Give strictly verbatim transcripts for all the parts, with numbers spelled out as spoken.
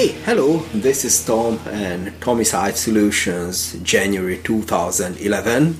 Hey, hello, this is Tom and Tomicide Solutions, January two thousand eleven.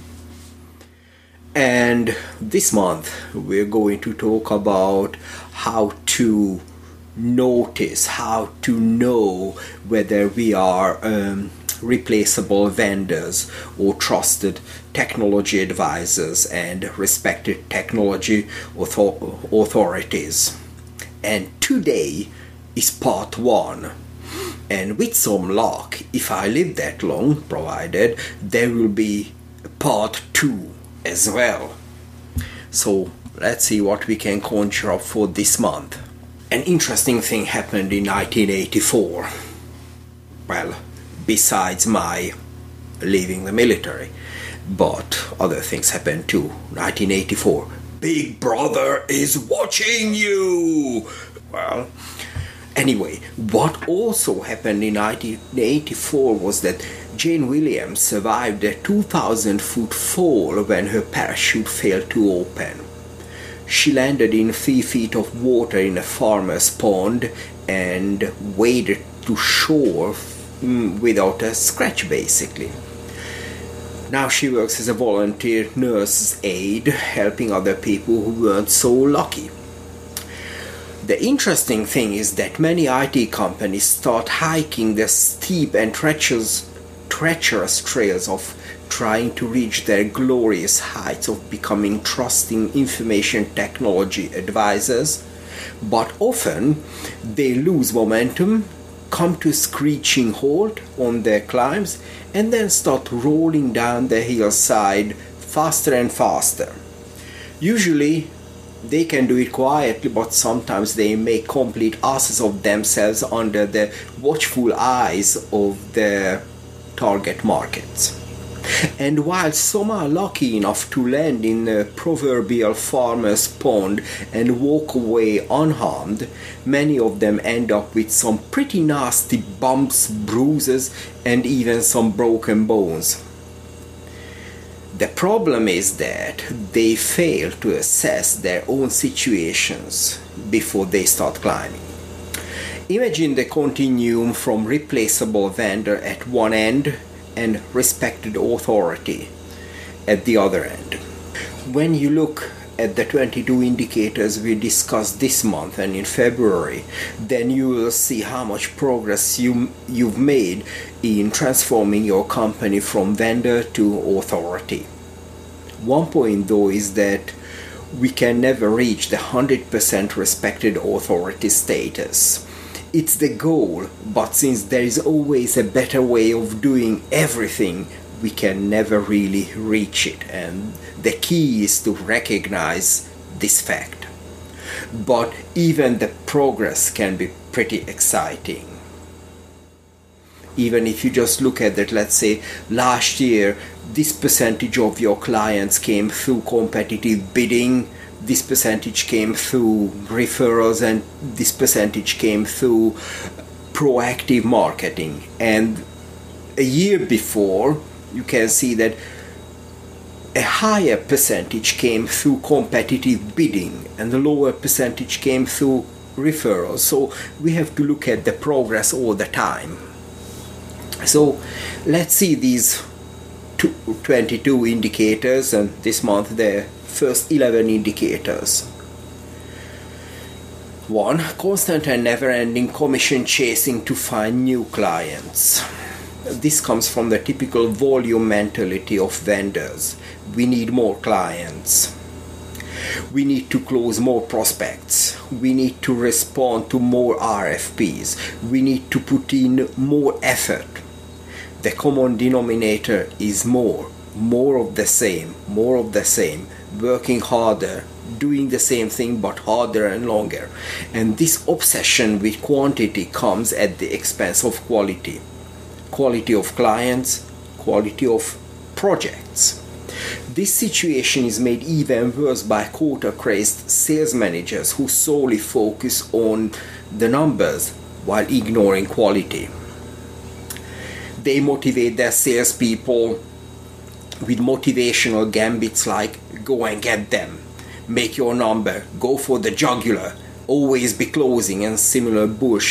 And this month we're going to talk about how to notice, how to know whether we are um, replaceable vendors or trusted technology advisors and respected technology author- authorities. And today is part one. And with some luck, if I live that long, provided, there will be part two as well. So let's see what we can conjure up for this month. An interesting thing happened in nineteen eighty-four. Well, besides my leaving the military, but other things happened too. nineteen eighty-four. Big Brother is watching you! Well, anyway, what also happened in nineteen eighty-four was that Jane Williams survived a two thousand foot fall when her parachute failed to open. She landed in three feet of water in a farmer's pond and waded to shore without a scratch, basically. Now she works as a volunteer nurse's aide, helping other people who weren't so lucky. The interesting thing is that many I T companies start hiking the steep and treacherous, treacherous trails of trying to reach their glorious heights of becoming trusting information technology advisors, but often they lose momentum, come to a screeching halt on their climbs, and then start rolling down the hillside faster and faster. Usually they can do it quietly, but sometimes they make complete asses of themselves under the watchful eyes of their target markets. And while some are lucky enough to land in a proverbial farmer's pond and walk away unharmed, many of them end up with some pretty nasty bumps, bruises, and even some broken bones. The problem is that they fail to assess their own situations before they start climbing. Imagine the continuum from replaceable vendor at one end and respected authority at the other end. When you look at the twenty-two indicators we discussed this month and in February, then you will see how much progress you, you've made in transforming your company from vendor to authority. One point though is that we can never reach the one hundred percent respected authority status. It's the goal, but since there is always a better way of doing everything, we can never really reach it, and the key is to recognize this fact. But even the progress can be pretty exciting. Even if you just look at that, let's say last year this percentage of your clients came through competitive bidding, this percentage came through referrals, and this percentage came through proactive marketing. And a year before, you can see that a higher percentage came through competitive bidding and the lower percentage came through referrals. So we have to look at the progress all the time. So let's see these twenty-two indicators, and this month the first eleven indicators. One, constant and never-ending commission chasing to find new clients. This comes from the typical volume mentality of vendors. We need more clients. We need to close more prospects. We need to respond to more R F Ps. We need to put in more effort. The common denominator is more, more of the same, more of the same, working harder, doing the same thing but harder and longer. And this obsession with quantity comes at the expense of quality. Quality of clients, quality of projects. This situation is made even worse by quota-crazed sales managers who solely focus on the numbers while ignoring quality. They motivate their salespeople with motivational gambits like go and get them, make your number, go for the jugular, always be closing, and similar bullshit.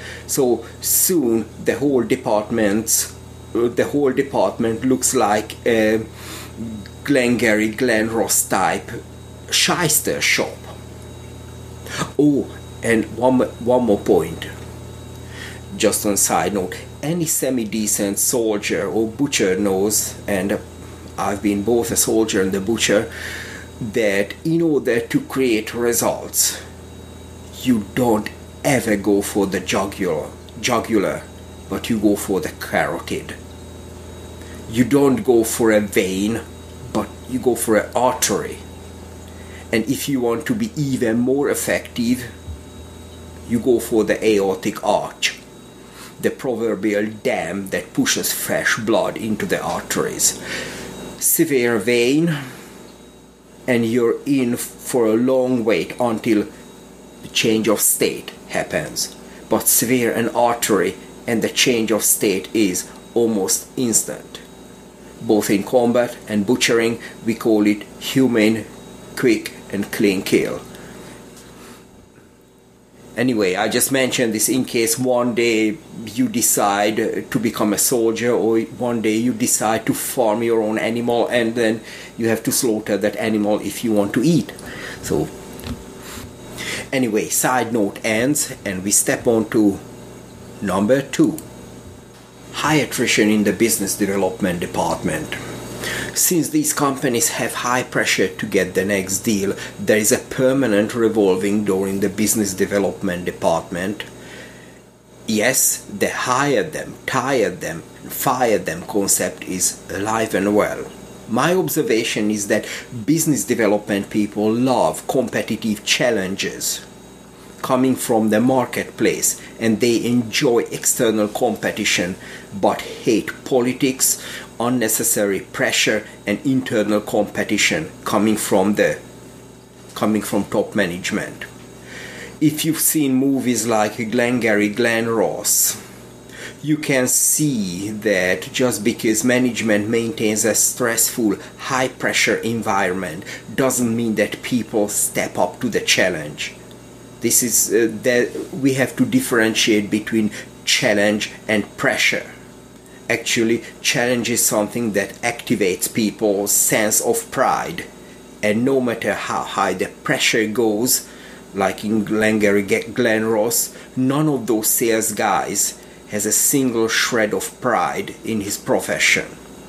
So soon the whole department's the whole department looks like a Glengarry Glen Ross type shyster shop. Oh, and one one more point. Just on side note, any semi-decent soldier or butcher knows, and I've been both a soldier and a butcher, that in order to create results, you don't ever go for the jugular, jugular, but you go for the carotid. You don't go for a vein, but you go for an artery. And if you want to be even more effective, you go for the aortic arch, the proverbial dam that pushes fresh blood into the arteries. Severe vein, and you're in for a long wait until the change of state happens. But severe an artery, and the change of state is almost instant. Both in combat and butchering, we call it humane, quick, and clean kill. Anyway, I just mentioned this in case one day you decide to become a soldier, or one day you decide to farm your own animal, and then you have to slaughter that animal if you want to eat. So, anyway, side note ends, and we step on to number two. High attrition in the business development department. Since these companies have high pressure to get the next deal, there is a permanent revolving door in the business development department. Yes, the hire them, tire them, fire them concept is alive and well. My observation is that business development people love competitive challenges coming from the marketplace, and they enjoy external competition but hate politics, unnecessary pressure, and internal competition coming from the coming from top management. If you've seen movies like Glengarry Glen Ross, you can see that just because management maintains a stressful, high pressure environment doesn't mean that people step up to the challenge. This is uh, that we have to differentiate between challenge and pressure. Actually, challenge is something that activates people's sense of pride, and no matter how high the pressure goes, like in Glengarry Glen Ross, none of those sales guys has a single shred of pride in his profession.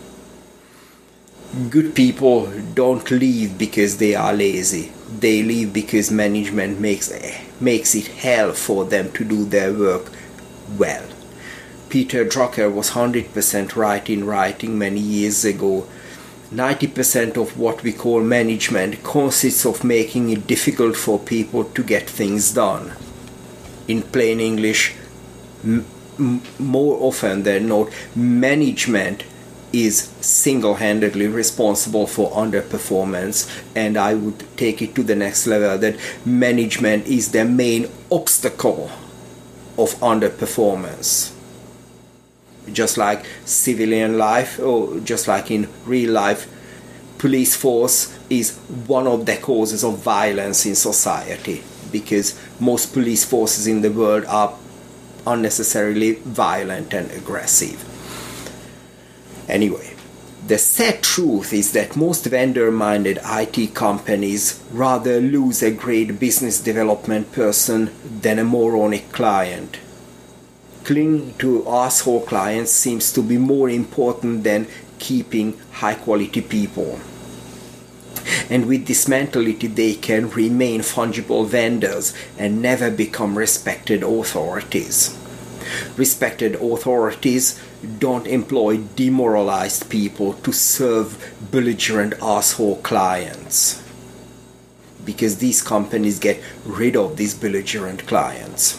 Good people don't leave because they are lazy. They leave because management makes, makes it hell for them to do their work well. Peter Drucker was one hundred percent right in writing many years ago. ninety percent of what we call management consists of making it difficult for people to get things done. In plain English, m- m- more often than not, management is single-handedly responsible for underperformance, and I would take it to the next level that management is the main obstacle of underperformance. Just like civilian life, or just like in real life, police force is one of the causes of violence in society, because most police forces in the world are unnecessarily violent and aggressive. Anyway, the sad truth is that most vendor-minded I T companies rather lose a great business development person than a moronic client. Clinging to asshole clients seems to be more important than keeping high-quality people. And with this mentality, they can remain fungible vendors and never become respected authorities. Respected authorities don't employ demoralized people to serve belligerent asshole clients, because these companies get rid of these belligerent clients.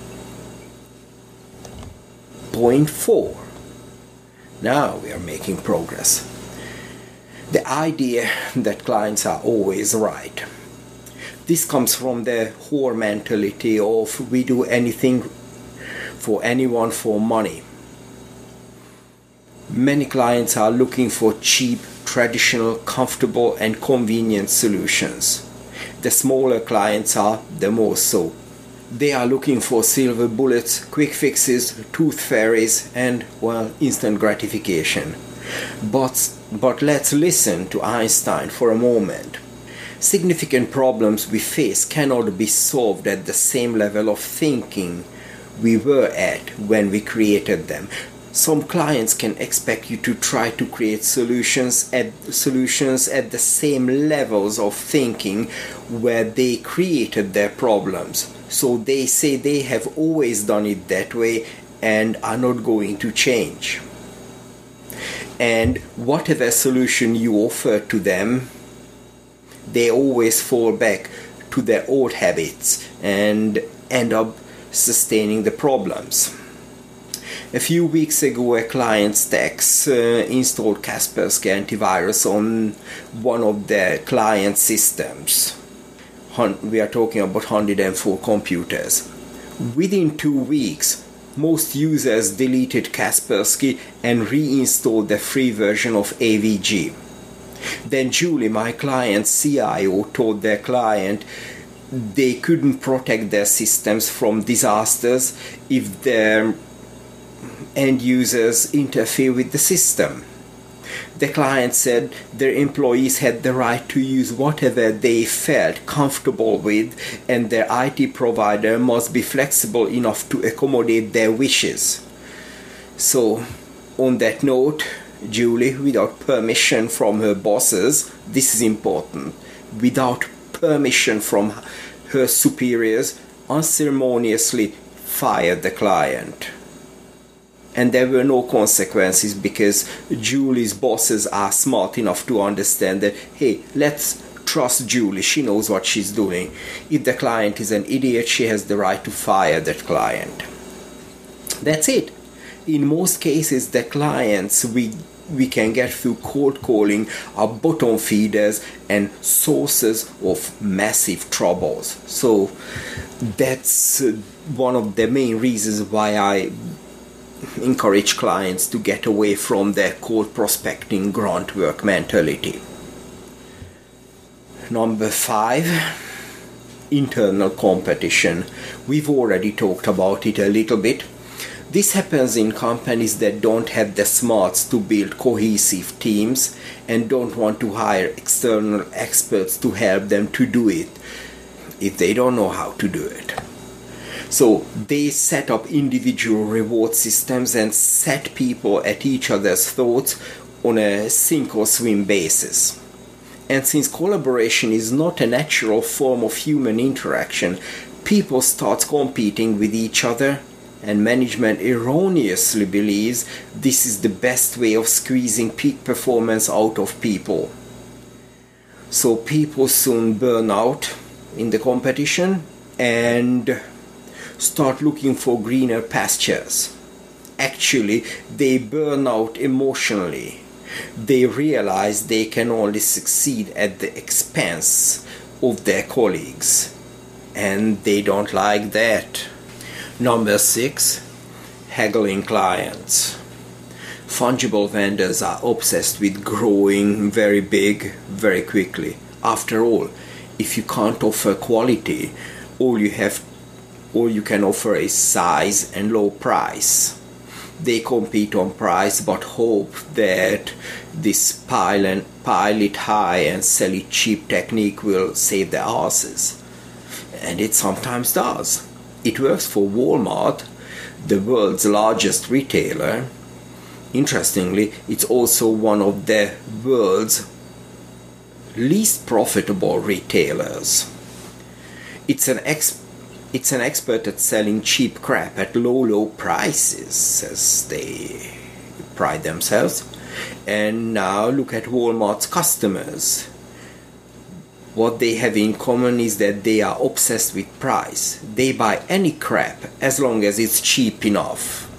Point four. Now we are making progress. The idea that clients are always right. This comes from the whore mentality of we do anything for anyone for money. Many clients are looking for cheap, traditional, comfortable, and convenient solutions. The smaller clients are the more so. They are looking for silver bullets, quick fixes, tooth fairies, and, well, instant gratification. But, but let's listen to Einstein for a moment. Significant problems we face cannot be solved at the same level of thinking we were at when we created them. Some clients can expect you to try to create solutions at solutions at the same levels of thinking where they created their problems. So they say they have always done it that way and are not going to change. And whatever solution you offer to them, they always fall back to their old habits and end up sustaining the problems. A few weeks ago, a client's tax uh, installed Kaspersky antivirus on one of their client systems. We are talking about one hundred four computers. Within two weeks, most users deleted Kaspersky and reinstalled the free version of A V G. Then Julie, my client's C I O, told their client they couldn't protect their systems from disasters if their end users interfere with the system. The client said their employees had the right to use whatever they felt comfortable with, and their I T provider must be flexible enough to accommodate their wishes. So, on that note, Julie, without permission from her bosses, this is important, without permission from her superiors, unceremoniously fired the client. And there were no consequences because Julie's bosses are smart enough to understand that, hey, let's trust Julie, she knows what she's doing. If the client is an idiot, she has the right to fire that client. That's it. In most cases, the clients we we can get through cold calling are bottom feeders and sources of massive troubles. So that's one of the main reasons why I encourage clients to get away from their cold prospecting grunt work mentality. Number five, internal competition. We've already talked about it a little bit. This happens in companies that don't have the smarts to build cohesive teams and don't want to hire external experts to help them to do it if they don't know how to do it. So they set up individual reward systems and set people at each other's throats on a sink or swim basis. And since collaboration is not a natural form of human interaction, people start competing with each other, and management erroneously believes this is the best way of squeezing peak performance out of people. So people soon burn out in the competition and start looking for greener pastures. Actually, they burn out emotionally. They realize they can only succeed at the expense of their colleagues, and they don't like that. Number six, haggling clients. Fungible vendors are obsessed with growing very big very quickly. After all, if you can't offer quality, all you have all you can offer is size and low price. They compete on price but hope that this pile and pile it high and sell it cheap technique will save their asses. And it sometimes does. It works for Walmart, the world's largest retailer. Interestingly, it's also one of the world's least profitable retailers. It's an ex- it's an expert at selling cheap crap at low, low prices, as they pride themselves. And now look at Walmart's customers. What they have in common is that they are obsessed with price. They buy any crap as long as it's cheap enough.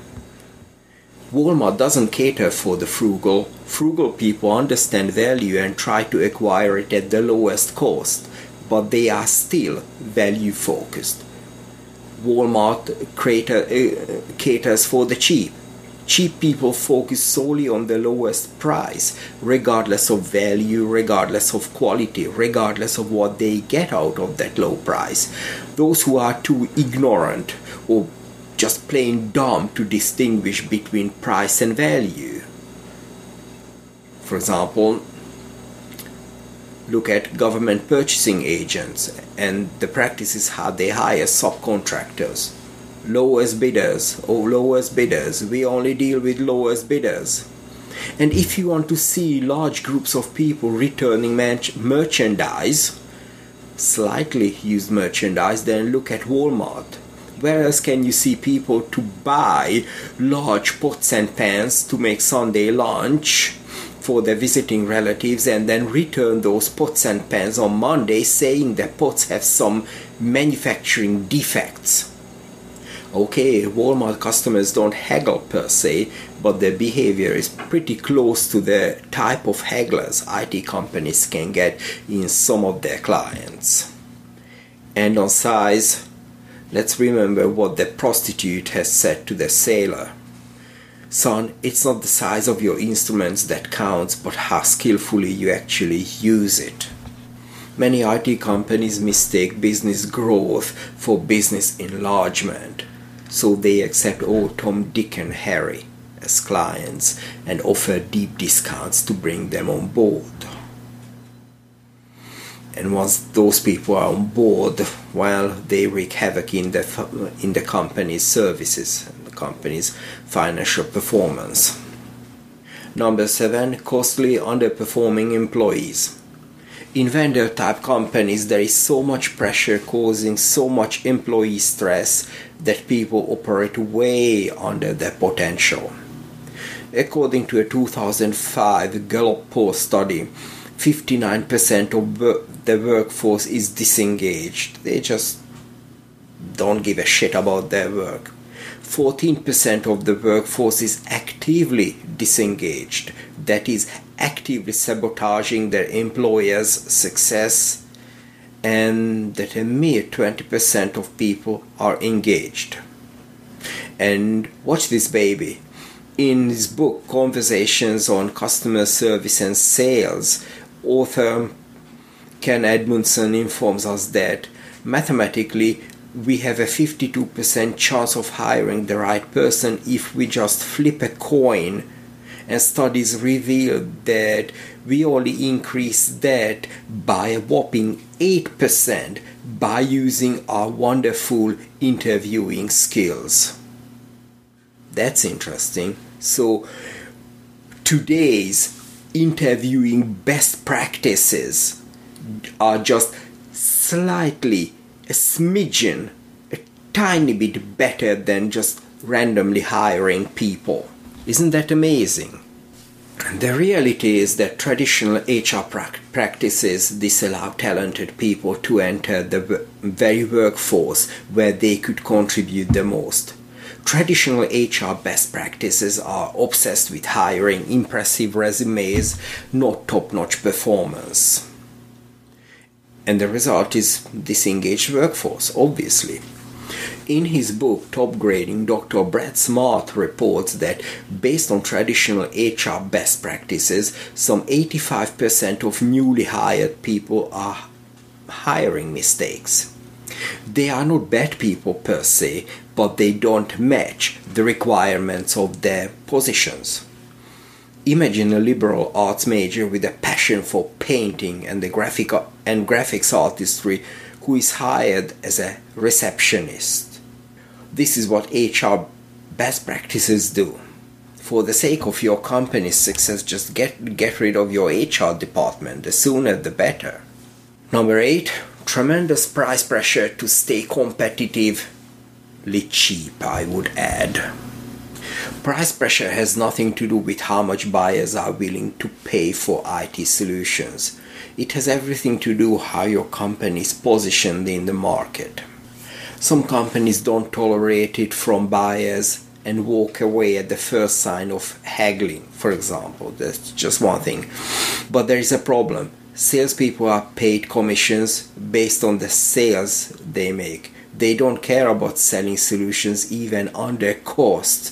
Walmart doesn't cater for the frugal. Frugal people understand value and try to acquire it at the lowest cost, but they are still value focused. Walmart cater, uh, caters for the cheap. Cheap people focus solely on the lowest price, regardless of value, regardless of quality, regardless of what they get out of that low price. Those who are too ignorant or just plain dumb to distinguish between price and value. For example, look at government purchasing agents and the practices how they hire subcontractors. Lowest bidders, oh lowest bidders, we only deal with lowest bidders. And if you want to see large groups of people returning merch- merchandise, slightly used merchandise, then look at Walmart. Where else can you see people to buy large pots and pans to make Sunday lunch for their visiting relatives and then return those pots and pans on Monday saying that pots have some manufacturing defects? Okay, Walmart customers don't haggle per se, but their behavior is pretty close to the type of hagglers I T companies can get in some of their clients. And on size, let's remember what the prostitute has said to the sailor. Son, it's not the size of your instruments that counts, but how skillfully you actually use it. Many I T companies mistake business growth for business enlargement. So they accept old Tom, Dick and Harry as clients and offer deep discounts to bring them on board. And once those people are on board, well, they wreak havoc in the, in the company's services and the company's financial performance. Number seven, costly underperforming employees. In vendor-type companies, there is so much pressure causing so much employee stress that people operate way under their potential. According to a two thousand five Gallup poll study, fifty-nine percent of the workforce is disengaged. They just don't give a shit about their work. fourteen percent of the workforce is actively disengaged. That is, actively sabotaging their employer's success, and that a mere twenty percent of people are engaged. And watch this baby. In his book Conversations on Customer Service and Sales, author Ken Edmundson informs us that mathematically we have a fifty-two percent chance of hiring the right person if we just flip a coin, and studies reveal that we only increase that by a whopping eight percent by using our wonderful interviewing skills. That's interesting. So today's interviewing best practices are just slightly, a smidgen, a tiny bit better than just randomly hiring people. Isn't that amazing? The reality is that traditional H R pra- practices disallow talented people to enter the w- very workforce where they could contribute the most. Traditional H R best practices are obsessed with hiring impressive resumes, not top-notch performance. And the result is disengaged workforce, obviously. In his book Top Grading, Doctor Brad Smart reports that based on traditional H R best practices, some eighty-five percent of newly hired people are hiring mistakes. They are not bad people per se, but they don't match the requirements of their positions. Imagine a liberal arts major with a passion for painting and the graphic and graphics artistry who is hired as a receptionist. This is what H R best practices do. For the sake of your company's success, just get, get rid of your H R department. The sooner the better. Number eight, tremendous price pressure to stay competitively cheap, I would add. Price pressure has nothing to do with how much buyers are willing to pay for I T solutions. It has everything to do how your company is positioned in the market. Some companies don't tolerate it from buyers and walk away at the first sign of haggling, for example. That's just one thing. But there is a problem. Salespeople are paid commissions based on the sales they make. They don't care about selling solutions even under cost,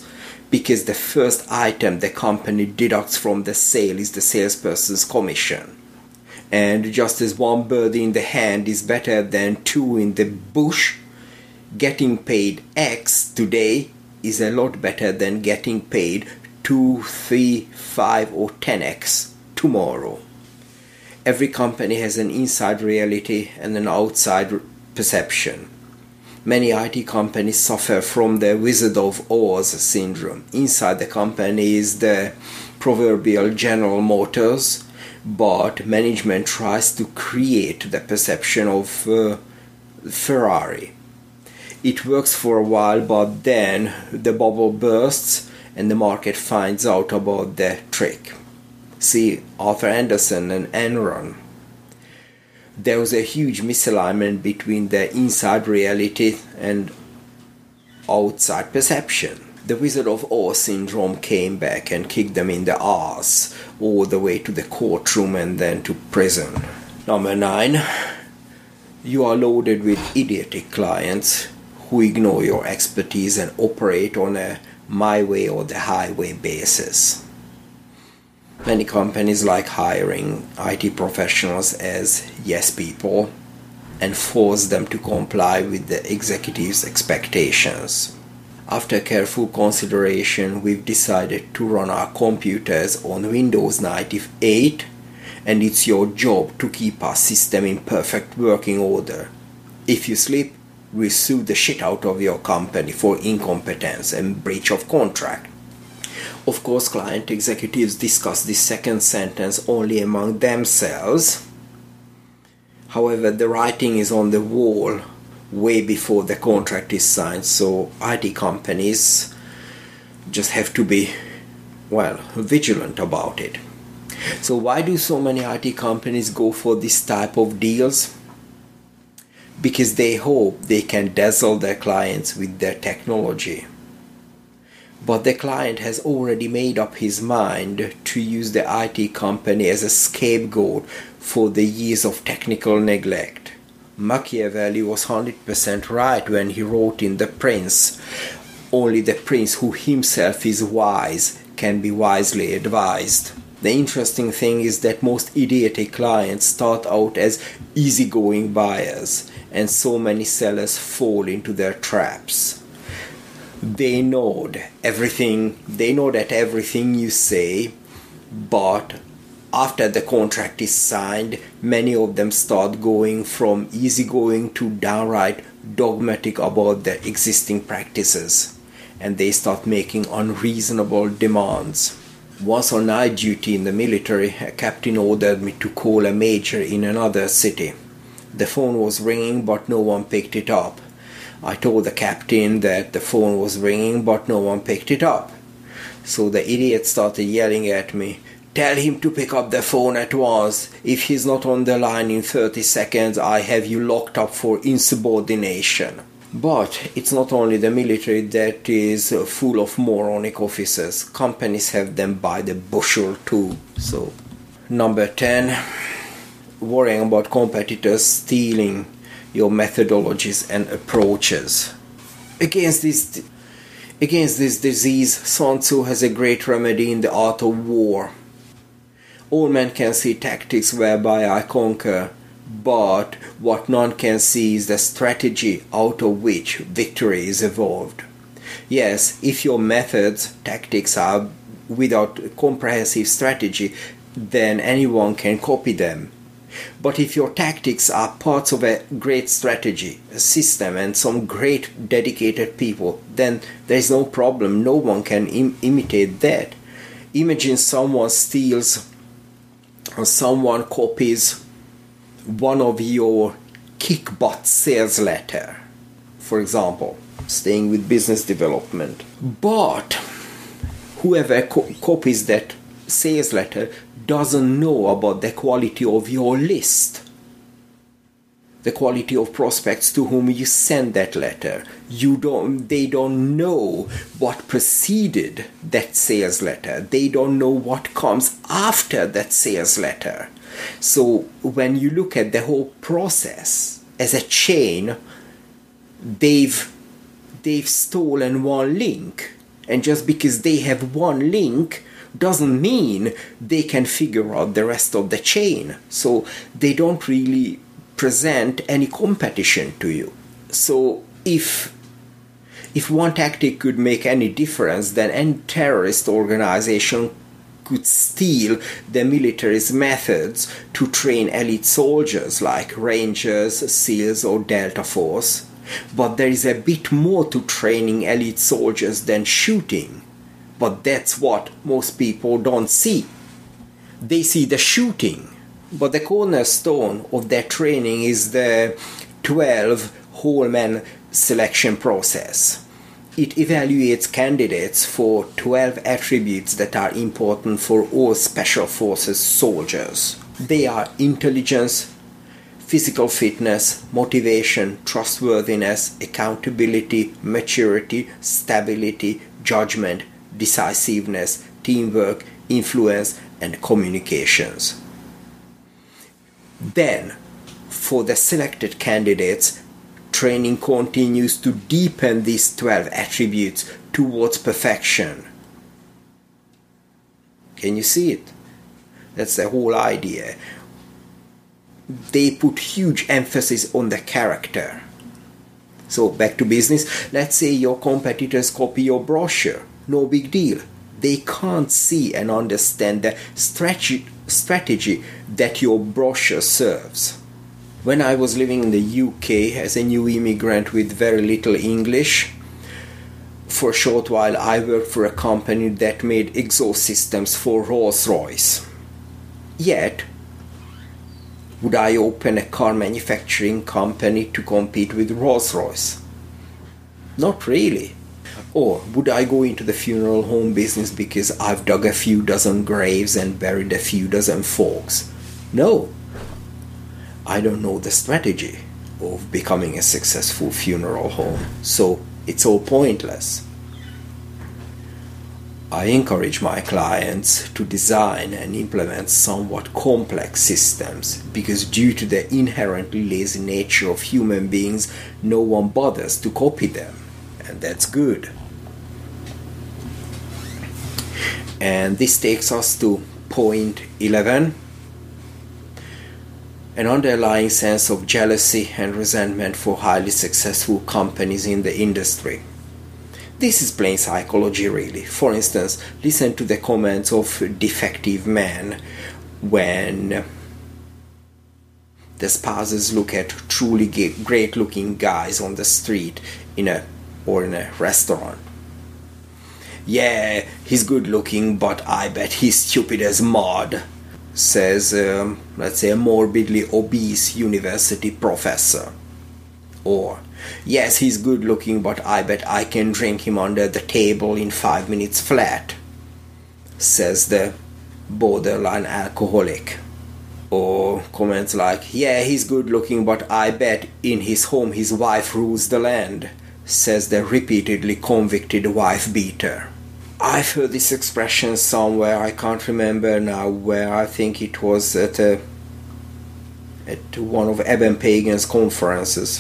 because the first item the company deducts from the sale is the salesperson's commission. And just as one bird in the hand is better than two in the bush, getting paid X today is a lot better than getting paid two, three, five or ten X tomorrow. Every company has an inside reality and an outside perception. Many I T companies suffer from the Wizard of Oz syndrome. Inside the company is the proverbial General Motors, but management tries to create the perception of uh, Ferrari. It works for a while, but then the bubble bursts and the market finds out about the trick. See Arthur Andersen and Enron. There was a huge misalignment between the inside reality and outside perception. The Wizard of Oz syndrome came back and kicked them in the ass, all the way to the courtroom and then to prison. Number nine, you are loaded with idiotic clients who ignore your expertise and operate on a my way or the highway basis. Many companies like hiring I T professionals as yes people and force them to comply with the executives' expectations. After careful consideration, we've decided to run our computers on Windows ninety-eight, and it's your job to keep our system in perfect working order. If you slip, we'll sue the shit out of your company for incompetence and breach of contract. Of course, client executives discuss this second sentence only among themselves. However, the writing is on the wall way before the contract is signed, so I T companies just have to be, well, vigilant about it. So why do so many I T companies go for this type of deals? Because they hope they can dazzle their clients with their technology. But the client has already made up his mind to use the I T company as a scapegoat for the years of technical neglect. Machiavelli was one hundred percent right when he wrote in The Prince, "Only the prince who himself is wise can be wisely advised." The interesting thing is that most idiotic clients start out as easygoing buyers, and so many sellers fall into their traps. They know everything, they know that everything you say, but after the contract is signed, many of them start going from easygoing to downright dogmatic about their existing practices, and they start making unreasonable demands. Once on night duty in the military, a captain ordered me to call a major in another city. The phone was ringing, but no one picked it up. I told the captain that the phone was ringing, but no one picked it up. So the idiot started yelling at me, "Tell him to pick up the phone at once. If he's not on the line in thirty seconds, I have you locked up for insubordination." But it's not only the military that is full of moronic officers. Companies have them by the bushel too. So, number ten, worrying about competitors stealing your methodologies and approaches. Against this, against this disease, Sun Tzu has a great remedy in The Art of War. All men can see tactics whereby I conquer, but what none can see is the strategy out of which victory is evolved. Yes, if your methods, tactics are without comprehensive strategy, then anyone can copy them. But if your tactics are parts of a great strategy, a system, and some great dedicated people, then there is no problem. No one can im- imitate that. Imagine someone steals or someone copies one of your kick-butt sales letter, for example, staying with business development. But whoever co- copies that sales letter doesn't know about the quality of your list, the quality of prospects to whom you send that letter. You don't, they don't know what preceded that sales letter. They don't know what comes after that sales letter. So when you look at the whole process as a chain, they've they've stolen one link And just because they have one link doesn't mean they can figure out the rest of the chain. So they don't really present any competition to you. So if if one tactic could make any difference, then any terrorist organization could steal the military's methods to train elite soldiers like Rangers, SEALs or Delta Force. But there is a bit more to training elite soldiers than shooting. But that's what most people don't see. They see the shooting. But the cornerstone of their training is the twelve whole man selection process. It evaluates candidates for twelve attributes that are important for all special forces soldiers. They are intelligence, physical fitness, motivation, trustworthiness, accountability, maturity, stability, judgment, decisiveness, teamwork, influence, and communications. Then, for the selected candidates, training continues to deepen these twelve attributes towards perfection. Can you see it? That's the whole idea. They put huge emphasis on the character. So back to business. Let's say your competitors copy your brochure. No big deal. They can't see and understand the strategy, strategy that your brochure serves. When I was living in the U K as a new immigrant with very little English, for a short while I worked for a company that made exhaust systems for Rolls-Royce. Yet, would I open a car manufacturing company to compete with Rolls-Royce? Not really. Or would I go into the funeral home business because I've dug a few dozen graves and buried a few dozen folks? No. I don't know the strategy of becoming a successful funeral home, so it's all pointless. I encourage my clients to design and implement somewhat complex systems because due to the inherently lazy nature of human beings, no one bothers to copy them, and that's good. And this takes us to point eleven. An underlying sense of jealousy and resentment for highly successful companies in the industry. This is plain psychology, really. For instance, listen to the comments of defective men when the spouses look at truly great-looking guys on the street in a or in a restaurant. Yeah, he's good-looking, but I bet he's stupid as mud, says, um, let's say, a morbidly obese university professor. Or, yes, he's good looking, but I bet I can drink him under the table in five minutes flat, says the borderline alcoholic. Or comments like, yeah, he's good looking, but I bet in his home his wife rules the land, says the repeatedly convicted wife beater. I've heard this expression somewhere, I can't remember now where. I think it was at a, at one of Eben Pagan's conferences,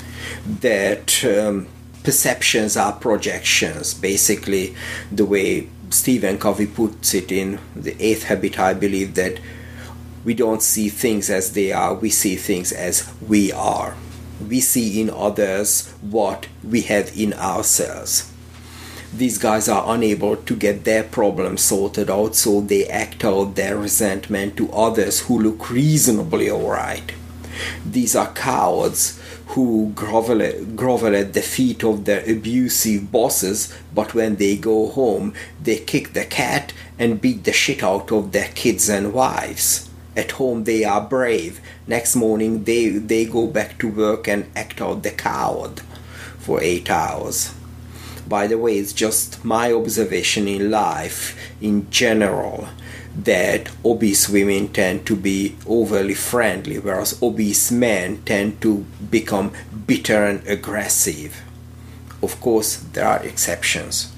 that um, perceptions are projections. Basically, the way Stephen Covey puts it in The Eighth Habit, I believe, that we don't see things as they are, we see things as we are. We see in others what we have in ourselves. These guys are unable to get their problems sorted out, so they act out their resentment to others who look reasonably alright. These are cowards who grovel at, grovel at the feet of their abusive bosses, but when they go home, they kick the cat and beat the shit out of their kids and wives. At home they are brave. Next morning they, they go back to work and act out the coward for eight hours. By the way, it's just my observation in life in general that obese women tend to be overly friendly, whereas obese men tend to become bitter and aggressive. Of course, there are exceptions.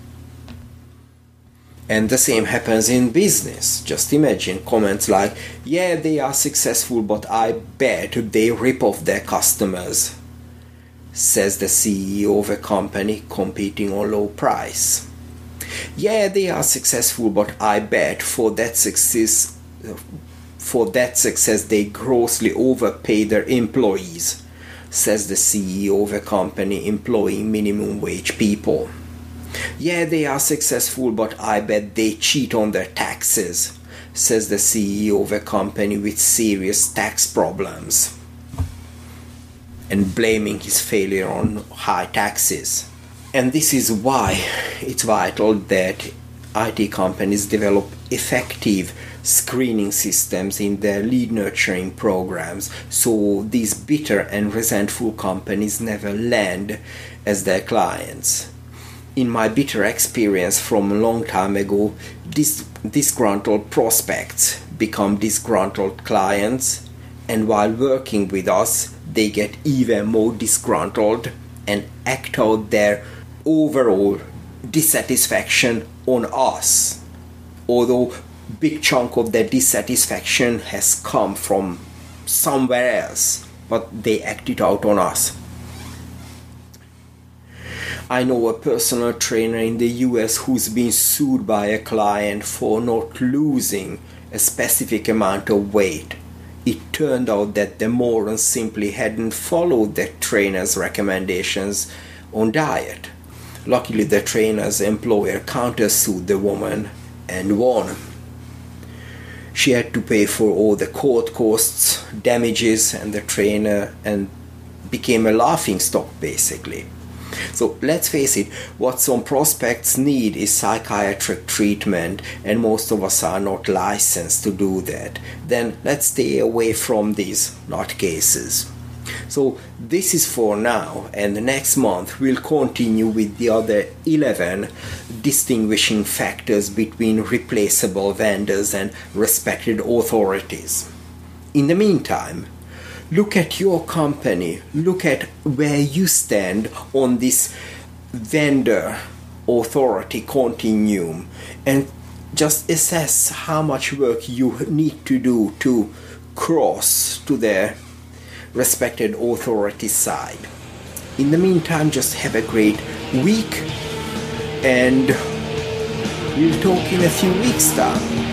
And the same happens in business. Just imagine comments like, yeah, they are successful, but I bet they rip off their customers, says the C E O of a company competing on low price. Yeah, they are successful, but I bet for that success, for that success they grossly overpay their employees, says the C E O of a company employing minimum wage people. Yeah, they are successful, but I bet they cheat on their taxes, says the C E O of a company with serious tax problems, and blaming his failure on high taxes. And this is why it's vital that I T companies develop effective screening systems in their lead nurturing programs, so these bitter and resentful companies never land as their clients. In my bitter experience from a long time ago, dis- disgruntled prospects become disgruntled clients, and while working with us, they get even more disgruntled and act out their overall dissatisfaction on us, although big chunk of their dissatisfaction has come from somewhere else, but they act it out on us. I know a personal trainer in the U S who's been sued by a client for not losing a specific amount of weight. It turned out that the moron simply hadn't followed the trainer's recommendations on diet. Luckily, the trainer's employer countersued the woman and won. She had to pay for all the court costs, damages, and the trainer and became a laughingstock basically. So let's face it, what some prospects need is psychiatric treatment, and most of us are not licensed to do that. Then let's stay away from these nutcases. So this is for now, and next month we'll continue with the other eleven distinguishing factors between replaceable vendors and respected authorities. In the meantime, look at your company, look at where you stand on this vendor authority continuum, and just assess how much work you need to do to cross to the respected authority side. In the meantime, just have a great week, and we'll talk in a few weeks' time.